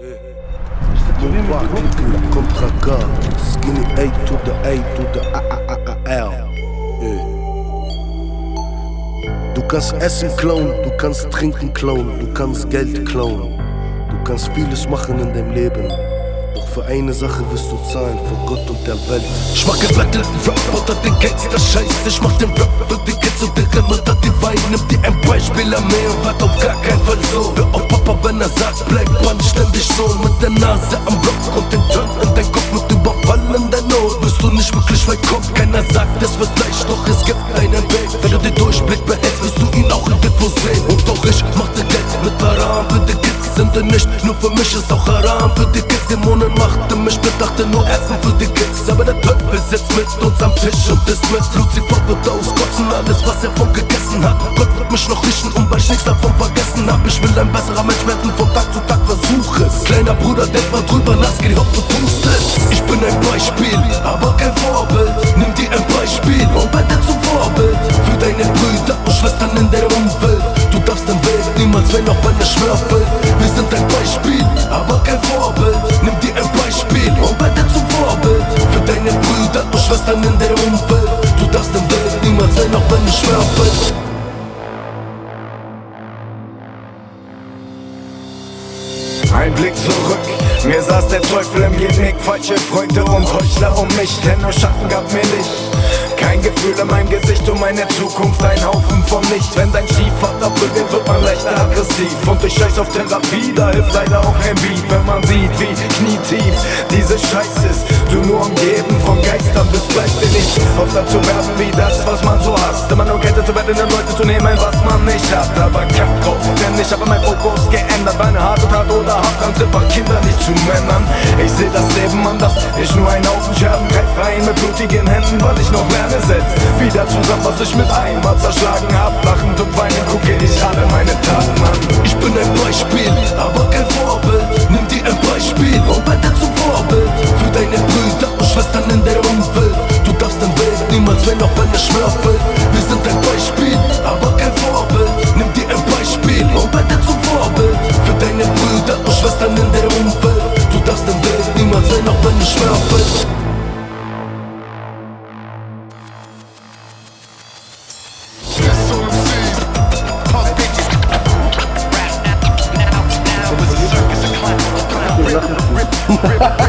Mon parti contre K, skinny A to the L. Du kannst Essen klauen, du kannst Trinken klauen, du kannst Geld klauen. Du kannst vieles machen in deinem Leben, doch für eine Sache wirst du zahlen, vor Gott und der Welt. Ich mach gebettelten Rap unter den Gangster-Scheiß. Ich mach den Rap für die Kids und deren Mutter, die weinen. Nimm dir ein Beispiel an mir und wart auf gar keinen Fall so. Hör auf Papa, wenn er sagt, bleib anständig so. Mit der Nase am Block und den Turn in dein Kopf mit überfallender Not. Wirst du nicht wirklich weit kommen, keiner sagt, es wird leicht, doch es gibt einen Weg. Wenn du den Durchblick behältst, wirst du ihn auch irgendwo sehen. Und doch ich machte Geld mit Haram für die Kids, sind nicht nur für mich, ist auch Haram für die Kids. Dämonen machte mich, bedachte nur Essen für die Kids. Aber der Teufel sitzt mit uns am Tisch und ist mit Lucifer wird auskotzen alles, was er von gegessen hat. Gott wird mich noch richten und weil ich nichts davon vergessen hab. Ich will ein besserer Mensch werden, von Tag zu Tag versuch es. Kleiner Bruder, denk mal drüber nach, geh hopp, du tust es. Ich bin ein Beispiel, aber kein Vorbild. Nimm dir ein Beispiel und werde zum Vorbild für deine Brüder und Schwestern in der Umwelt. Du darfst den Weg niemals wählen, auch wenn es schwerfällt. Wir sind ein Beispiel, aber kein Vorbild. Nimm dir ein Beispiel und werde zum Vorbild für deine Brüder und Schwestern in der Umwelt. Du darfst den Weg niemals wählen, auch wenn es schwerfällt. Ein Blick zurück, mir saß der Teufel im Genick. Falsche Freunde und Heuchler um mich, denn nur Schatten gab mir Licht. Kein Gefühl in meinem Gesicht und meine Zukunft ein Haufen von Nichts. Wenn dein Stiefvater prügelt, wird man leicht aggressiv. Und ich scheiß auf Therapie, da hilft leider auch kein Beat. Wenn man sieht, wie knietief diese Scheiß ist, du nur umgeben von Geistern bist, bleibt dir nichts. Außer zu werden wie das, was man so hasst. Immer nur Kette zu werden, Leute zu nehmen, was man nicht hat. Aber kein drauf, denn ich habe mein Fokus geändert. Meine harte Tat oder Haftranzipper, Kinder nicht zu Männern. Ich seh das Leben anders, ich nur ein Haufen Scherben. Greif rein mit blutigen Händen, weil ich noch lerne. Wieder zusammen, was ich mit einmal zerschlagen hab. Lachend und weinend gucke ich alle meine Taten an. Ich bin ein Beispiel, aber kein Vorbild. Nimm dir ein Beispiel und werde zum Vorbild für deine Brüder und Schwestern in der Umwelt. Du darfst den Weg niemals wählen, auch wenn es schwerfällt. Wir sind ein Beispiel, aber kein Vorbild. Nimm dir ein Beispiel und werde zum Vorbild für deine Brüder und Schwestern in der Umwelt. Du darfst den Weg niemals wählen, auch wenn es schwerfällt. Ha ha ha.